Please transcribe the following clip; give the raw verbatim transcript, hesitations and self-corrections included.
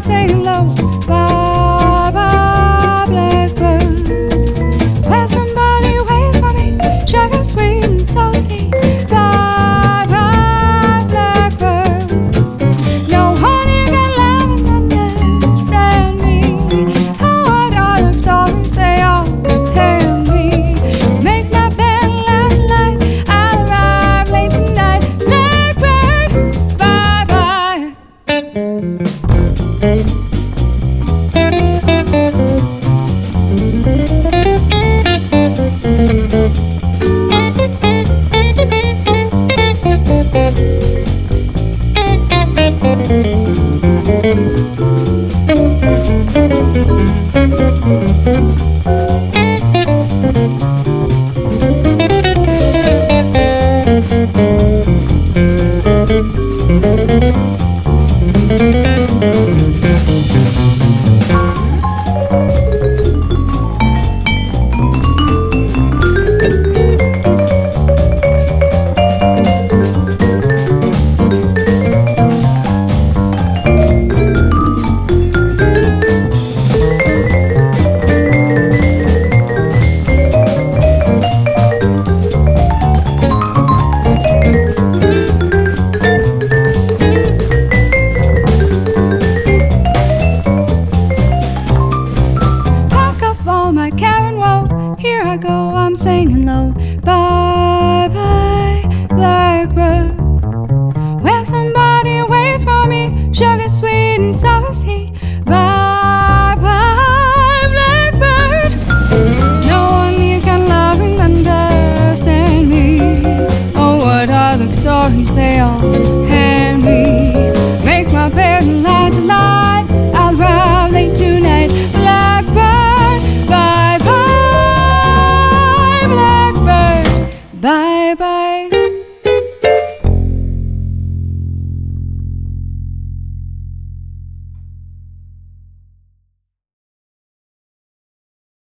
saying low. Bye bye, blackbird. When somebody waits for me, sugar sweet and salty. Bye bye, blackbird. No honey can love and understand me. Oh, what all the stories they all tell me. Make my bed light, light. I'll arrive late tonight. Blackbird, bye bye. Here I go, I'm singing low. Bye bye, blackbird. When somebody waits for me, sugar sweet and salty. Bye bye, blackbird. No one here can love and understand me. Oh, what other stories they all hand me. Make my bed light the light. I'll arrive late tonight. Blackbird, bye bye. Bye bye.